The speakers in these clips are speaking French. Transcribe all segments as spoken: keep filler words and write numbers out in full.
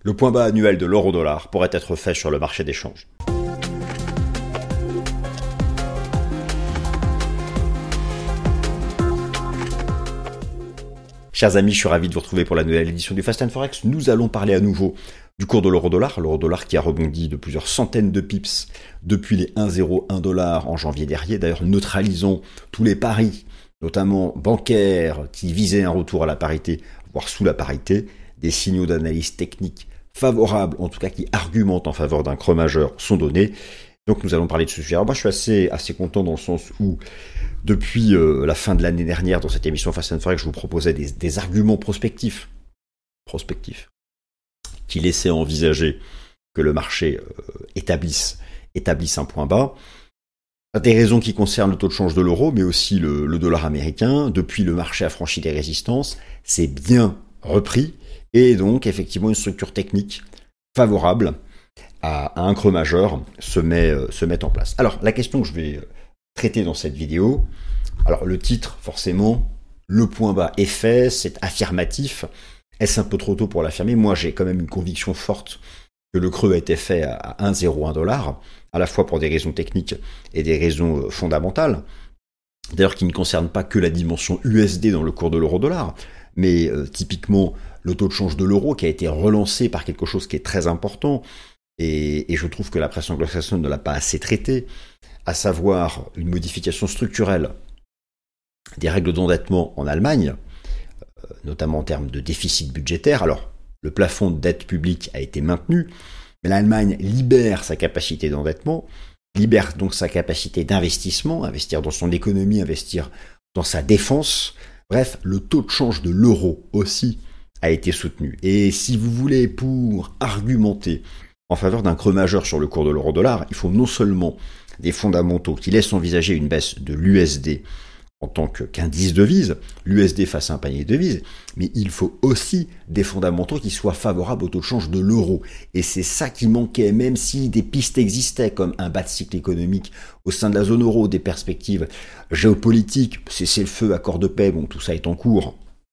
Le point bas annuel de l'euro-dollar pourrait être fait sur le marché des changes. Chers amis, je suis ravi de vous retrouver pour la nouvelle édition du Fast and Forex. Nous allons parler à nouveau du cours de l'euro-dollar. L'euro-dollar qui a rebondi de plusieurs centaines de pips depuis les un virgule zéro un dollars en janvier dernier. D'ailleurs, neutralisons tous les paris, notamment bancaires, qui visaient un retour à la parité, voire sous la parité. Des signaux d'analyse technique favorables, en tout cas qui argumentent en faveur d'un creux majeur, sont donnés. Donc nous allons parler de ce sujet. Alors moi je suis assez, assez content dans le sens où depuis euh, la fin de l'année dernière dans cette émission Fast and Forex, je vous proposais des, des arguments prospectifs, prospectifs qui laissaient envisager que le marché euh, établisse, établisse un point bas. Des raisons qui concernent le taux de change de l'euro, mais aussi le, le dollar américain. Depuis, le marché a franchi des résistances, c'est bien repris, et donc effectivement une structure technique favorable à un creux majeur se met, se met en place. Alors, la question que je vais traiter dans cette vidéo, alors le titre, forcément, le point bas est fait, c'est affirmatif. Est-ce un peu trop tôt pour l'affirmer? Moi, j'ai quand même une conviction forte que le creux a été fait à un virgule zéro un dollar, à la fois pour des raisons techniques et des raisons fondamentales, d'ailleurs qui ne concernent pas que la dimension U S D dans le cours de l'euro-dollar, mais euh, typiquement le taux de change de l'euro qui a été relancé par quelque chose qui est très important, Et, et je trouve que la presse anglo-saxonne ne l'a pas assez traité, à savoir une modification structurelle des règles d'endettement en Allemagne, euh, notamment en termes de déficit budgétaire. Alors, le plafond de dette publique a été maintenu, mais l'Allemagne libère sa capacité d'endettement, libère donc sa capacité d'investissement, investir dans son économie, investir dans sa défense. Bref, le taux de change de l'euro aussi a été soutenu. Et si vous voulez, pour argumenter en faveur d'un creux majeur sur le cours de l'euro-dollar, il faut non seulement des fondamentaux qui laissent envisager une baisse de l'U S D en tant qu'indice devise, l'U S D face à un panier de devises, mais il faut aussi des fondamentaux qui soient favorables au taux de change de l'euro. Et c'est ça qui manquait, même si des pistes existaient comme un bas de cycle économique au sein de la zone euro, des perspectives géopolitiques, cessez-le-feu, accord de paix, bon, tout ça est en cours.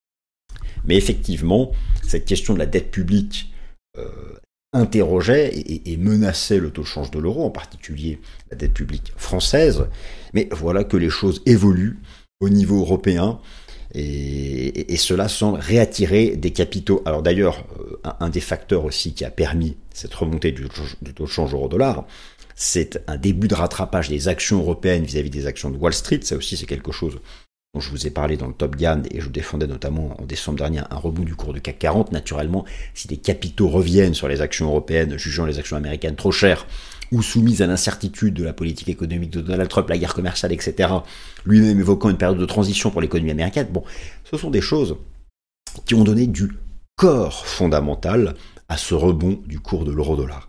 Mais effectivement, cette question de la dette publique euh, interrogeait et, et menaçait le taux de change de l'euro, en particulier la dette publique française. Mais voilà que les choses évoluent au niveau européen et, et, et cela semble réattirer des capitaux. Alors d'ailleurs, un, un des facteurs aussi qui a permis cette remontée du, du taux de change euro-dollar, c'est un début de rattrapage des actions européennes vis-à-vis des actions de Wall Street. Ça aussi, c'est quelque chose dont je vous ai parlé dans le Top Gun et je défendais notamment en décembre dernier un rebond du cours du C A C quarante. Naturellement, si des capitaux reviennent sur les actions européennes, jugeant les actions américaines trop chères ou soumises à l'incertitude de la politique économique de Donald Trump, la guerre commerciale, et cetera, lui-même évoquant une période de transition pour l'économie américaine, bon, ce sont des choses qui ont donné du corps fondamental à ce rebond du cours de l'euro-dollar.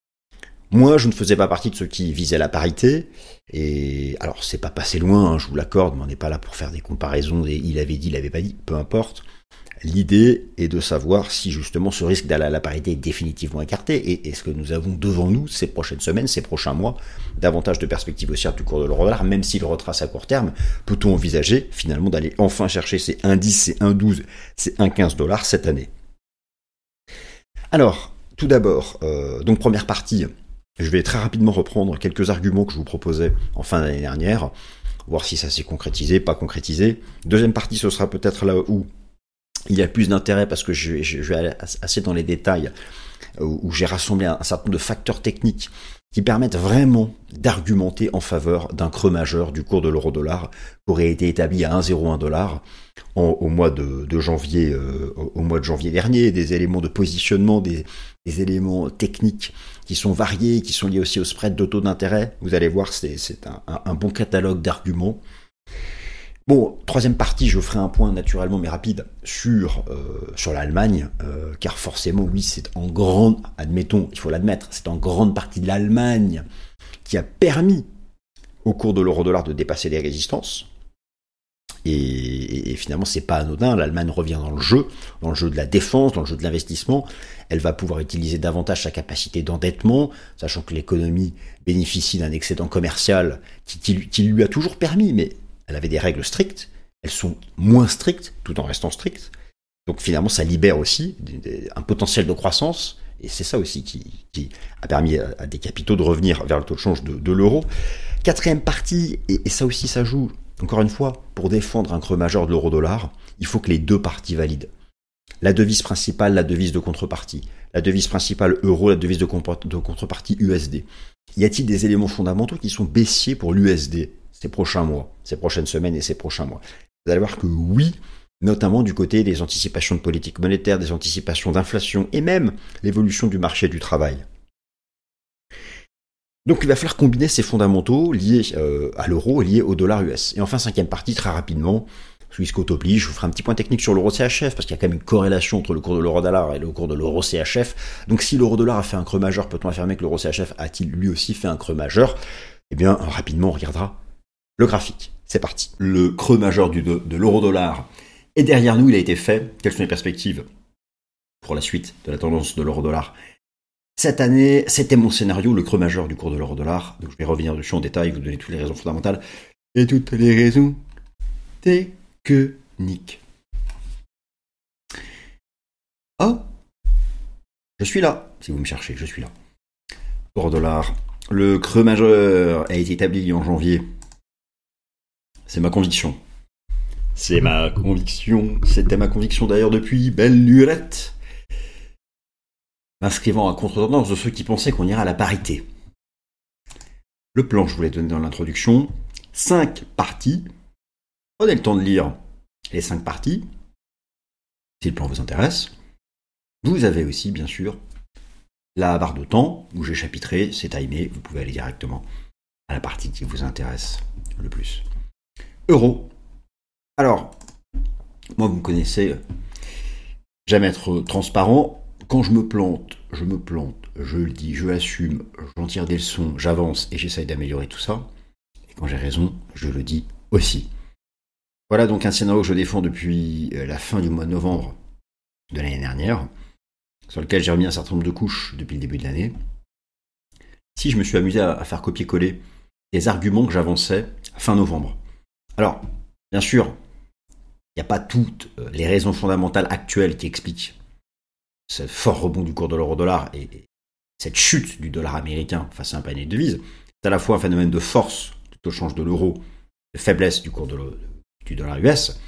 Moi, je ne faisais pas partie de ceux qui visaient la parité, et alors c'est pas passé loin, hein, je vous l'accorde, mais on n'est pas là pour faire des comparaisons, des il avait dit, il avait pas dit, peu importe. L'idée est de savoir si justement ce risque d'aller à la parité est définitivement écarté, et est-ce que nous avons devant nous, ces prochaines semaines, ces prochains mois, davantage de perspectives haussières du cours de l'euro-dollar, même s'il retrace à court terme, peut-on envisager finalement d'aller enfin chercher ces un virgule dix, ces un virgule douze, ces un virgule quinze dollars cette année. Alors, tout d'abord, euh, donc première partie, je vais très rapidement reprendre quelques arguments que je vous proposais en fin d'année dernière, voir si ça s'est concrétisé, pas concrétisé. Deuxième partie, ce sera peut-être là où il y a plus d'intérêt parce que je, je, je vais aller assez dans les détails, où, où j'ai rassemblé un, un certain nombre de facteurs techniques qui permettent vraiment d'argumenter en faveur d'un creux majeur du cours de l'euro-dollar qui aurait été établi à un virgule zéro un dollar en, au mois de, de janvier, euh, au mois de janvier dernier, des éléments de positionnement, des, des éléments techniques qui sont variés, qui sont liés aussi au spread de taux d'intérêt. Vous allez voir, c'est, c'est un, un, un bon catalogue d'arguments. Bon, troisième partie, je ferai un point naturellement mais rapide sur euh, sur l'Allemagne, euh, car forcément, oui, c'est en grande, admettons, il faut l'admettre, c'est en grande partie de l'Allemagne qui a permis au cours de l'euro-dollar de dépasser les résistances. Et, et, et finalement, c'est pas anodin. L'Allemagne revient dans le jeu, dans le jeu de la défense, dans le jeu de l'investissement. Elle va pouvoir utiliser davantage sa capacité d'endettement, sachant que l'économie bénéficie d'un excédent commercial qui, qui, qui lui a toujours permis, mais elle avait des règles strictes, elles sont moins strictes, tout en restant strictes. Donc finalement, ça libère aussi un potentiel de croissance, Et c'est ça aussi qui, qui a permis à, à des capitaux de revenir vers le taux de change de, de l'euro. Quatrième partie, et, et ça aussi ça joue, encore une fois, pour défendre un creux majeur de l'euro-dollar, il faut que les deux parties valident. La devise principale, la devise de contrepartie. La devise principale euro, la devise de, comp- de contrepartie U S D. Y a-t-il des éléments fondamentaux qui sont baissiers pour l'U S D ces prochains mois, ces prochaines semaines et ces prochains mois? Vous allez voir que oui, notamment du côté des anticipations de politique monétaire, des anticipations d'inflation et même l'évolution du marché du travail. Donc il va falloir combiner ces fondamentaux liés euh, à l'euro et liés au dollar U S. Et enfin, cinquième partie, très rapidement, Swiss Code oblige, je vous ferai un petit point technique sur l'euro C H F, parce qu'il y a quand même une corrélation entre le cours de l'euro-dollar et le cours de l'euro C H F. Donc si l'euro-dollar a fait un creux majeur, peut-on affirmer que l'euro C H F a-t-il lui aussi fait un creux majeur? Eh bien, rapidement, on regardera le graphique. C'est parti. Le creux majeur du, de, de l'euro-dollar est derrière nous, il a été fait. Quelles sont les perspectives pour la suite de la tendance de l'euro-dollar? Cette année, c'était mon scénario, le creux majeur du cours de l'euro-dollar. Donc je vais revenir dessus en détail, vous donner toutes les raisons fondamentales et toutes les raisons techniques. Oh, je suis là, si vous me cherchez, je suis là. Euro-dollar, le creux majeur a été établi en janvier. C'est ma conviction. C'est ma conviction. C'était ma conviction d'ailleurs depuis belle lurette. M'inscrivant à contre-tendance de ceux qui pensaient qu'on irait à la parité. Le plan, je vous l'ai donné dans l'introduction. Cinq parties. Prenez le temps de lire les cinq parties. Si le plan vous intéresse. Vous avez aussi, bien sûr, la barre de temps où j'ai chapitré, c'est timé. Vous pouvez aller directement à la partie qui vous intéresse le plus. Euro. Alors, moi, vous me connaissez, j'aime être transparent. Quand je me plante, je me plante, je le dis, je l'assume, j'en tire des leçons, j'avance et j'essaye d'améliorer tout ça. Et quand j'ai raison, je le dis aussi. Voilà donc un scénario que je défends depuis la fin du mois de novembre de l'année dernière, sur lequel j'ai remis un certain nombre de couches depuis le début de l'année. Si je me suis amusé à faire copier-coller des arguments que j'avançais fin novembre. Alors, bien sûr, il n'y a pas toutes les raisons fondamentales actuelles qui expliquent ce fort rebond du cours de l'euro-dollar et cette chute du dollar américain face à un panier de devises. C'est à la fois un phénomène de force du taux de change de l'euro, de faiblesse du cours de du dollar U S.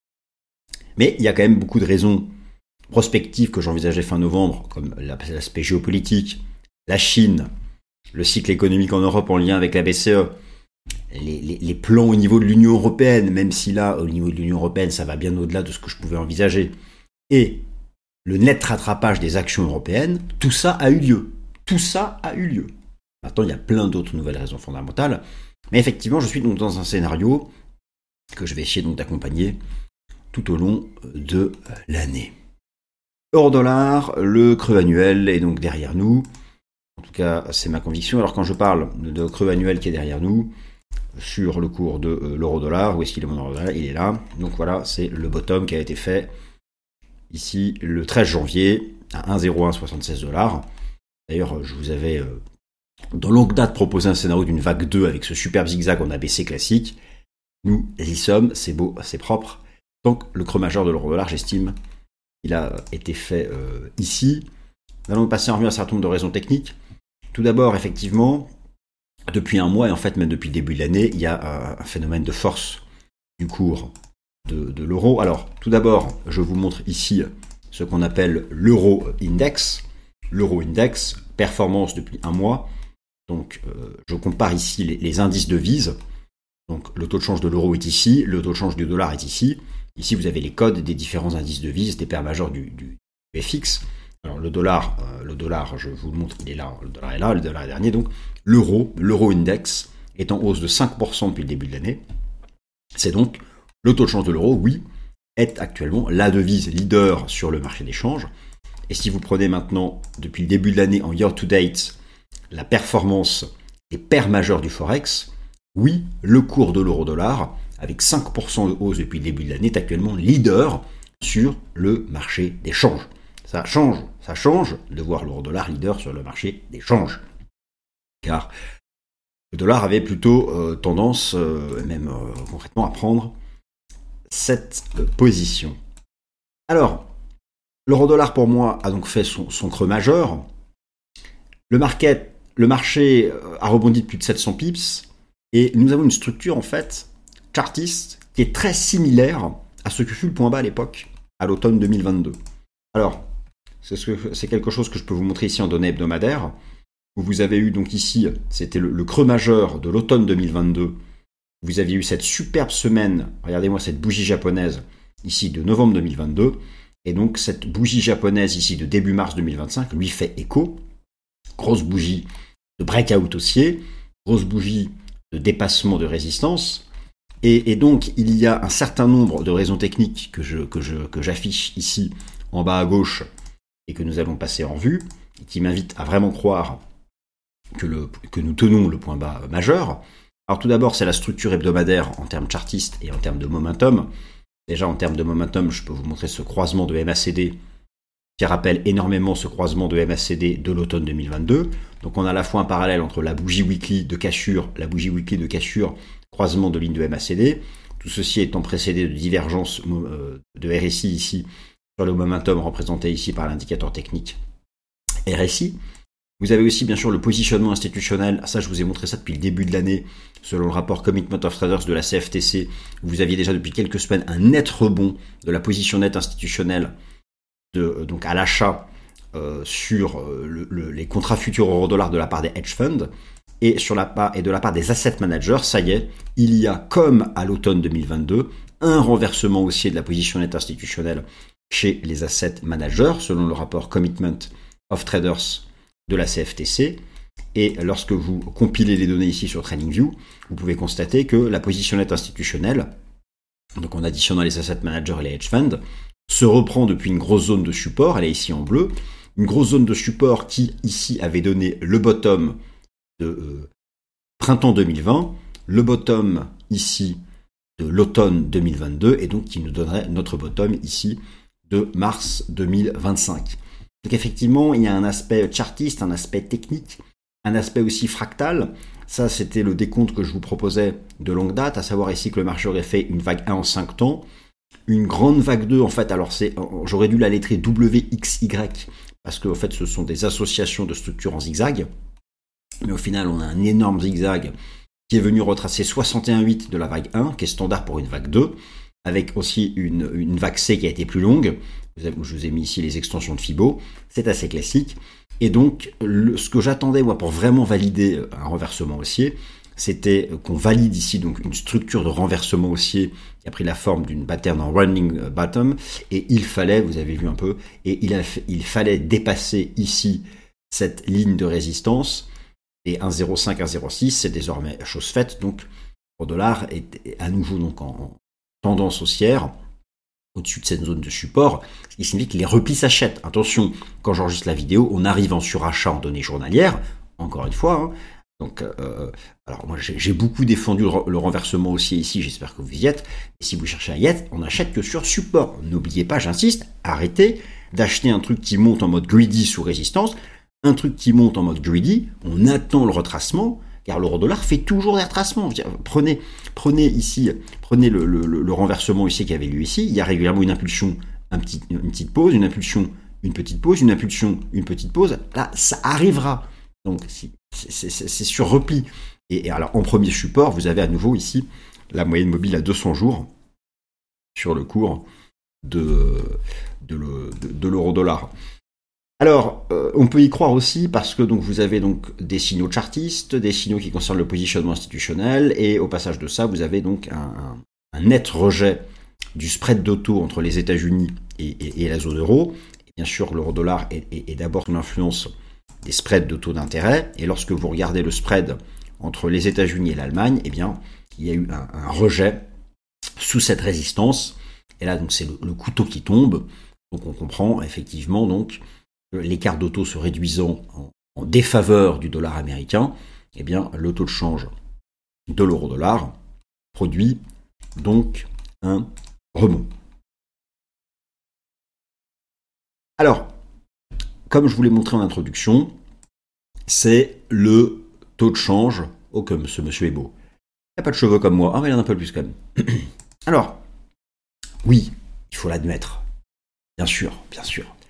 Mais il y a quand même beaucoup de raisons prospectives que j'envisageais fin novembre, comme l'aspect géopolitique, la Chine, le cycle économique en Europe en lien avec la B C E, les, les, les plans au niveau de l'Union européenne, même si là, au niveau de l'Union européenne, ça va bien au-delà de ce que je pouvais envisager, et le net rattrapage des actions européennes, tout ça a eu lieu. Tout ça a eu lieu. Maintenant, il y a plein d'autres nouvelles raisons fondamentales, mais effectivement, je suis donc dans un scénario que je vais essayer donc d'accompagner tout au long de l'année. Euro-dollar, le creux annuel est donc derrière nous. En tout cas, c'est ma conviction. Alors quand je parle de creux annuel qui est derrière nous, sur le cours de l'euro-dollar, où est-ce qu'il est mon euro-dollar? Il est là. Donc voilà, c'est le bottom qui a été fait ici le treize janvier à un virgule zéro un soixante-seize dollars. D'ailleurs, je vous avais euh, dans longue date proposé un scénario d'une vague deux avec ce superbe zigzag en A B C classique. Nous y sommes, c'est beau, c'est propre. Donc le creux majeur de l'euro-dollar, j'estime, il a été fait euh, ici. Nous allons passer en revue un certain nombre de raisons techniques. Tout d'abord, effectivement, depuis un mois, et en fait même depuis le début de l'année, il y a un phénomène de force du cours de, de l'euro. Alors, tout d'abord, je vous montre ici ce qu'on appelle l'euro index. L'euro index, performance depuis un mois. Donc, euh, je compare ici les, les indices devises. Donc, le taux de change de l'euro est ici, le taux de change du dollar est ici. Ici, vous avez les codes des différents indices devises, des paires majeures du, du F X. Alors, le dollar, euh, le dollar, je vous le montre, il est là, le dollar est là, le dollar est dernier. Donc, l'euro, l'euro index, est en hausse de cinq pour cent depuis le début de l'année. C'est donc le taux de change de l'euro, oui, est actuellement la devise leader sur le marché des changes. Et si vous prenez maintenant, depuis le début de l'année, en year to date, la performance des paires majeures du Forex, oui, le cours de l'euro-dollar, avec cinq pour cent de hausse depuis le début de l'année, est actuellement leader sur le marché des changes. Ça change, ça change de voir l'euro-dollar leader sur le marché des changes. Car le dollar avait plutôt euh, tendance, euh, même euh, concrètement, à prendre cette euh, position. Alors, L'euro-dollar, pour moi, a donc fait son, son creux majeur. Le, market, le marché a rebondi de plus de sept cents pips. Et nous avons une structure, en fait, chartiste, qui est très similaire à ce que fut le point bas à l'époque, à l'automne deux mille vingt-deux. Alors, c'est, ce que, c'est quelque chose que je peux vous montrer ici en données hebdomadaires. Où vous avez eu donc ici, c'était le, le creux majeur de l'automne deux mille vingt-deux. Vous aviez eu cette superbe semaine, regardez-moi cette bougie japonaise, ici de novembre deux mille vingt-deux. Et donc cette bougie japonaise ici de début mars deux mille vingt-cinq lui fait écho. Grosse bougie de breakout haussier, grosse bougie de dépassement de résistance. Et, et donc il y a un certain nombre de raisons techniques que, je, que, je, que j'affiche ici en bas à gauche et que nous allons passer en vue, et qui m'invitent à vraiment croire que, le, que nous tenons le point bas majeur. Alors tout d'abord, c'est la structure hebdomadaire en termes chartistes et en termes de momentum. Déjà en termes de momentum, je peux vous montrer ce croisement de M A C D qui rappelle énormément ce croisement de M A C D de l'automne deux mille vingt-deux. Donc on a à la fois un parallèle entre la bougie weekly de cassure, la bougie weekly de cassure, croisement de ligne de M A C D. Tout ceci étant précédé de divergence de R S I ici sur le momentum représenté ici par l'indicateur technique R S I. Vous avez aussi bien sûr le positionnement institutionnel, ça je vous ai montré ça depuis le début de l'année, selon le rapport Commitment of Traders de la C F T C, vous aviez déjà depuis quelques semaines un net rebond de la position nette institutionnelle de, donc à l'achat euh, sur le, le, les contrats futurs euro-dollar de la part des hedge funds, et, sur la part, et de la part des asset managers, ça y est, il y a comme à l'automne deux mille vingt-deux, un renversement haussier de la position nette institutionnelle chez les asset managers, selon le rapport Commitment of Traders de la C F T C, et lorsque vous compilez les données ici sur TradingView, vous pouvez constater que la position nette institutionnelle, donc en additionnant les asset managers et les hedge funds, se reprend depuis une grosse zone de support, elle est ici en bleu, une grosse zone de support qui ici avait donné le bottom de euh, printemps deux mille vingt, le bottom ici de l'automne deux mille vingt-deux, et donc qui nous donnerait notre bottom ici de mars deux mille vingt-cinq. Donc effectivement, il y a un aspect chartiste, un aspect technique, un aspect aussi fractal. Ça, c'était le décompte que je vous proposais de longue date, à savoir ici que le marché aurait fait une vague un en cinq temps, une grande vague deux, en fait, alors c'est, j'aurais dû la lettrer W X Y, parce que en fait, ce sont des associations de structures en zigzag, mais au final, on a un énorme zigzag qui est venu retracer soixante et un virgule huit de la vague un, qui est standard pour une vague deux, avec aussi une, une vague C qui a été plus longue. Je vous ai mis ici les extensions de Fibo, c'est assez classique. Et donc, le, ce que j'attendais moi pour vraiment valider un renversement haussier, c'était qu'on valide ici donc une structure de renversement haussier qui a pris la forme d'une pattern en running bottom. Et il fallait, vous avez vu un peu, et il, a, il fallait dépasser ici cette ligne de résistance. Et un virgule zéro cinq, un virgule zéro six, c'est désormais chose faite. Donc, le dollar est à nouveau donc en tendance haussière, au-dessus de cette zone de support, ce qui signifie que les replis s'achètent. Attention, quand j'enregistre la vidéo, on arrive en surachat en données journalières, encore une fois. Hein. Donc, euh, alors moi j'ai, j'ai beaucoup défendu le, le renversement haussier ici, j'espère que vous y êtes. Et si vous cherchez à y être, on n'achète que sur support. N'oubliez pas, j'insiste, arrêtez d'acheter un truc qui monte en mode greedy sous résistance, un truc qui monte en mode greedy, on attend le retracement, car l'euro-dollar fait toujours des retracements. Prenez, prenez ici, prenez le, le, le renversement ici qui avait lieu ici. Il y a régulièrement une impulsion, un petit, une petite pause, une impulsion, une petite pause, une impulsion, une petite pause. Là, ça arrivera. Donc, c'est, c'est, c'est, c'est sur repli. Et, et alors, en premier support, vous avez à nouveau ici la moyenne mobile à deux cents jours sur le cours de, de, le, de, de l'euro-dollar. Alors, euh, on peut y croire aussi parce que donc vous avez donc des signaux chartistes, des signaux qui concernent le positionnement institutionnel, et au passage de ça, vous avez donc un, un, un net rejet du spread de taux entre les États-Unis et, et, et la zone euro. Et bien sûr, l'euro-dollar est, est, est d'abord sous l'influence des spreads de taux d'intérêt, et lorsque vous regardez le spread entre les États-Unis et l'Allemagne, eh bien, il y a eu un, un rejet sous cette résistance, et là, donc c'est le, le couteau qui tombe. Donc on comprend effectivement donc l'écart de taux se réduisant en, en défaveur du dollar américain, eh bien, le taux de change de l'euro-dollar produit donc un rebond. Alors, comme je vous l'ai montré en introduction, c'est le taux de change. Oh, comme ce monsieur est beau. Il n'a pas de cheveux comme moi. Ah, mais il en a un peu plus quand même. Alors, oui, il faut l'admettre. Bien sûr, bien sûr.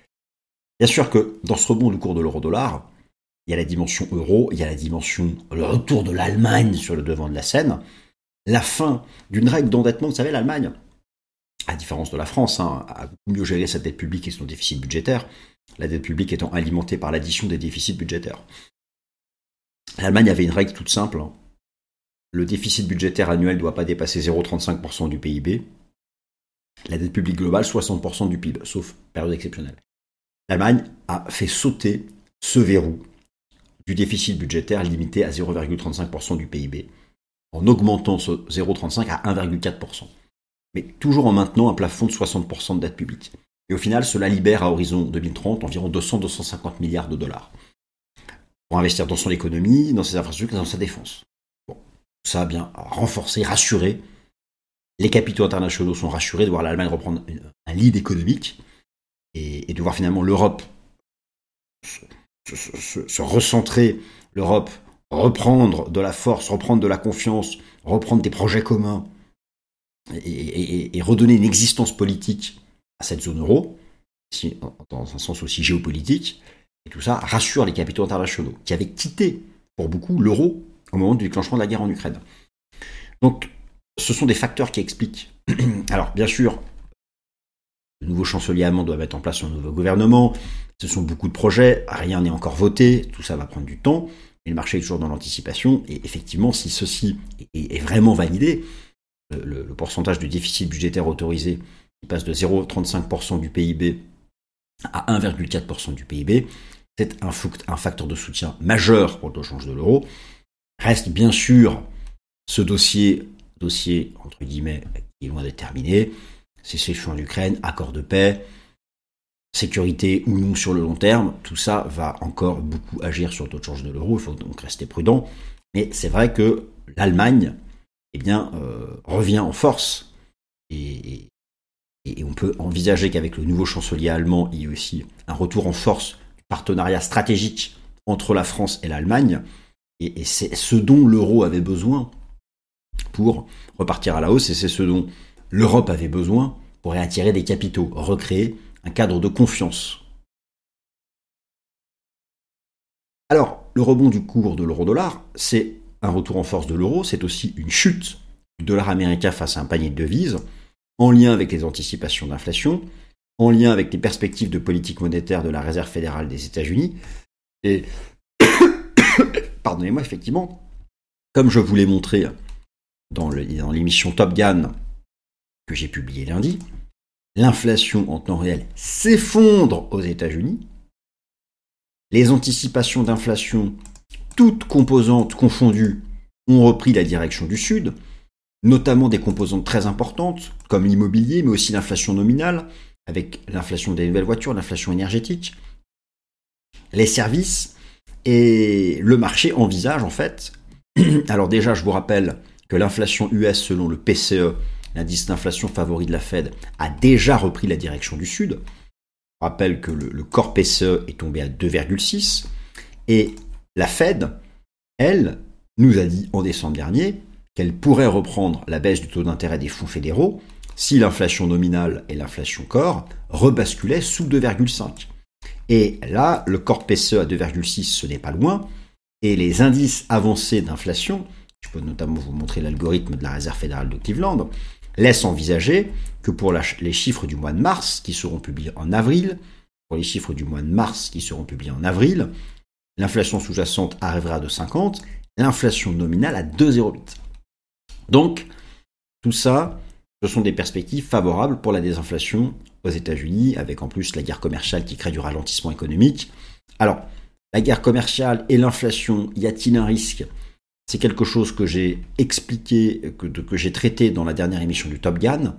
Bien sûr que dans ce rebond du cours de l'euro-dollar, il y a la dimension euro, il y a la dimension le retour de l'Allemagne sur le devant de la scène, la fin d'une règle d'endettement. Vous savez, l'Allemagne, à différence de la France, hein, a beaucoup mieux géré sa dette publique et son déficit budgétaire, la dette publique étant alimentée par l'addition des déficits budgétaires. L'Allemagne avait une règle toute simple, hein. Le déficit budgétaire annuel ne doit pas dépasser zéro virgule trente-cinq pour cent du P I B, la dette publique globale soixante pour cent du P I B, sauf période exceptionnelle. L'Allemagne a fait sauter ce verrou du déficit budgétaire limité à zéro virgule trente-cinq pour cent du P I B, en augmentant ce zéro virgule trente-cinq à un virgule quatre pour cent, mais toujours en maintenant un plafond de soixante pour cent de dette publique. Et au final, cela libère à horizon deux mille trente environ deux cents à deux cent cinquante milliards de dollars pour investir dans son économie, dans ses infrastructures et dans sa défense. Bon, tout ça a bien renforcé, rassuré. Les capitaux internationaux sont rassurés de voir l'Allemagne reprendre un lead économique et, et de voir finalement l'Europe se, se, se, se recentrer, l'Europe reprendre de la force, reprendre de la confiance, reprendre des projets communs et, et, et redonner une existence politique à cette zone euro, dans un sens aussi géopolitique. Et tout ça rassure les capitaux internationaux, qui avaient quitté, pour beaucoup, l'euro au moment du déclenchement de la guerre en Ukraine. Donc, ce sont des facteurs qui expliquent. Alors, bien sûr, le nouveau chancelier allemand doit mettre en place un nouveau gouvernement. Ce sont beaucoup de projets, rien n'est encore voté, tout ça va prendre du temps, mais le marché est toujours dans l'anticipation. Et effectivement, si ceci est, est vraiment validé, le, le pourcentage de déficit budgétaire autorisé qui passe de zéro virgule trente-cinq pour cent du P I B à un virgule quatre pour cent du P I B, c'est un, un facteur de soutien majeur pour le taux de change de l'euro. Reste bien sûr ce dossier, dossier entre guillemets, qui est loin d'être terminé, cessez-le-feu en Ukraine, accord de paix, sécurité ou non sur le long terme, tout ça va encore beaucoup agir sur le taux de change de l'euro, il faut donc rester prudent. Mais c'est vrai que l'Allemagne eh bien, euh, revient en force et, et Et on peut envisager qu'avec le nouveau chancelier allemand, il y ait aussi un retour en force du partenariat stratégique entre la France et l'Allemagne. Et, et c'est ce dont l'euro avait besoin pour repartir à la hausse, et c'est ce dont l'Europe avait besoin pour réattirer des capitaux, recréer un cadre de confiance. Alors, le rebond du cours de l'euro-dollar, c'est un retour en force de l'euro, c'est aussi une chute du dollar américain face à un panier de devises, en lien avec les anticipations d'inflation, en lien avec les perspectives de politique monétaire de la Réserve fédérale des États-Unis. Et, pardonnez-moi, effectivement, comme je vous l'ai montré dans, le, dans l'émission Top Gun que j'ai publiée lundi, l'inflation en temps réel s'effondre aux États-Unis. Les anticipations d'inflation, toutes composantes confondues, ont repris la direction du Sud, notamment des composantes très importantes, comme l'immobilier, mais aussi l'inflation nominale, avec l'inflation des nouvelles voitures, l'inflation énergétique, les services, et le marché envisage en fait, alors déjà je vous rappelle que l'inflation U S selon le P C E, l'indice d'inflation favori de la Fed, a déjà repris la direction du Sud. Je rappelle que le, le corps P C E est tombé à deux virgule six, et la Fed, elle, nous a dit en décembre dernier qu'elle pourrait reprendre la baisse du taux d'intérêt des fonds fédéraux si l'inflation nominale et l'inflation corps rebasculaient sous deux virgule cinq. Et là, le corps P C E à deux virgule six, ce n'est pas loin, et les indices avancés d'inflation, je peux notamment vous montrer l'algorithme de la Réserve fédérale de Cleveland, laissent envisager que pour la, les chiffres du mois de mars, qui seront publiés en avril, pour les chiffres du mois de mars qui seront publiés en avril, l'inflation sous-jacente arrivera à deux virgule cinquante, l'inflation nominale à deux virgule zéro huit. Donc, tout ça, ce sont des perspectives favorables pour la désinflation aux États-Unis, avec en plus la guerre commerciale qui crée du ralentissement économique. Alors, la guerre commerciale et l'inflation, y a-t-il un risque ? C'est quelque chose que j'ai expliqué, que, que j'ai traité dans la dernière émission du Top Gun.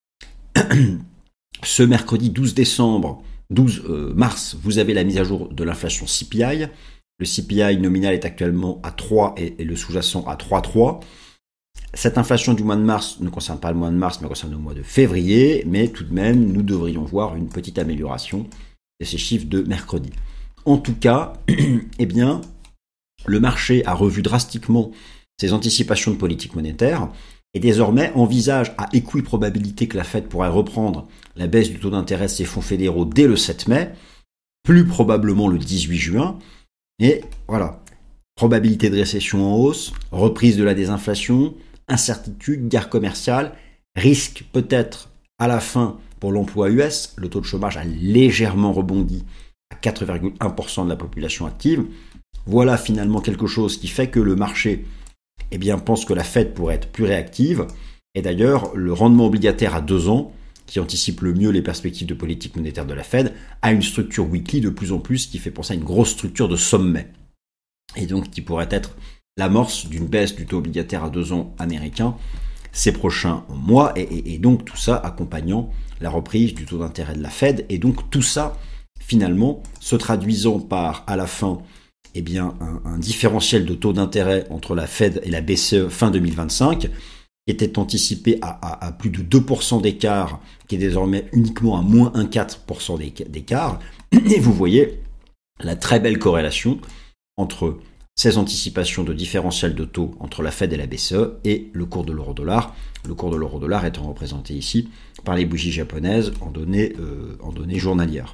Ce mercredi douze décembre, douze mars, vous avez la mise à jour de l'inflation C P I. Le C P I nominal est actuellement à trois et, et le sous-jacent à trois virgule trois. Cette inflation du mois de mars ne concerne pas le mois de mars, mais concerne le mois de février. Mais tout de même, nous devrions voir une petite amélioration de ces chiffres de mercredi. En tout cas, eh bien, le marché a revu drastiquement ses anticipations de politique monétaire et désormais envisage à équiprobabilité que la Fed pourrait reprendre la baisse du taux d'intérêt de ses fonds fédéraux dès le sept mai. plus probablement le dix-huit juin. Et voilà, probabilité de récession en hausse, reprise de la désinflation, incertitude, guerre commerciale, risque peut-être à la fin pour l'emploi U S. Le taux de chômage a légèrement rebondi à quatre virgule un pour cent de la population active. Voilà finalement quelque chose qui fait que le marché eh bien, pense que la Fed pourrait être plus réactive. Et d'ailleurs, le rendement obligataire à deux ans, qui anticipe le mieux les perspectives de politique monétaire de la Fed, a une structure weekly de plus en plus qui fait penser à une grosse structure de sommet. Et donc qui pourrait être l'amorce d'une baisse du taux obligataire à deux ans américain ces prochains mois. Et, et, et donc tout ça accompagnant la reprise du taux d'intérêt de la Fed. Et donc tout ça, finalement, se traduisant par, à la fin, eh bien, un, un différentiel de taux d'intérêt entre la Fed et la B C E fin deux mille vingt-cinq, était anticipé à, à, à plus de deux pour cent d'écart, qui est désormais uniquement à moins un virgule quatre pour cent d'écart. Et vous voyez la très belle corrélation entre ces anticipations de différentiel de taux entre la Fed et la B C E et le cours de l'euro-dollar. Le cours de l'euro-dollar étant représenté ici par les bougies japonaises en données, euh, en données journalières.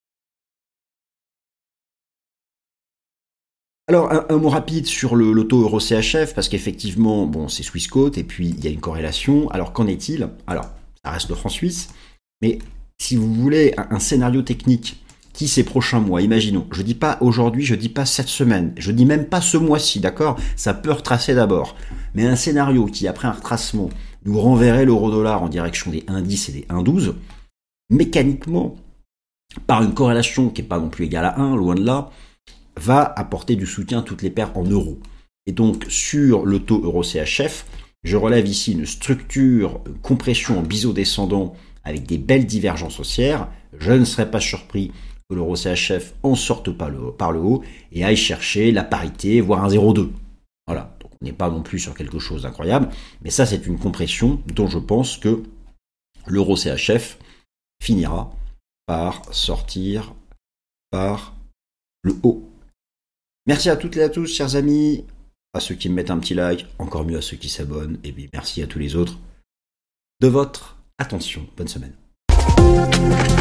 Alors, un, un mot rapide sur le, le taux euro C H F, parce qu'effectivement, bon, c'est Swissquote, et puis il y a une corrélation. Alors, qu'en est-il? Alors, ça reste le franc suisse, mais si vous voulez un, un scénario technique qui, ces prochains mois, imaginons, je dis pas aujourd'hui, je dis pas cette semaine, je dis même pas ce mois-ci, d'accord? Ça peut retracer d'abord. Mais un scénario qui, après un retracement, nous renverrait l'euro-dollar en direction des un virgule dix et des un virgule douze, mécaniquement, par une corrélation qui n'est pas non plus égale à un, loin de là, va apporter du soutien à toutes les paires en euros. Et donc, sur le taux euro C H F, je relève ici une structure compression en biseau descendant avec des belles divergences haussières. Je ne serais pas surpris que l'euro C H F en sorte pas le, par le haut et aille chercher la parité, voire un zéro virgule deux. Voilà, donc on n'est pas non plus sur quelque chose d'incroyable, mais ça c'est une compression dont je pense que l'euro C H F finira par sortir par le haut. Merci à toutes et à tous, chers amis, à ceux qui me mettent un petit like, encore mieux à ceux qui s'abonnent, et puis merci à tous les autres de votre attention. Bonne semaine.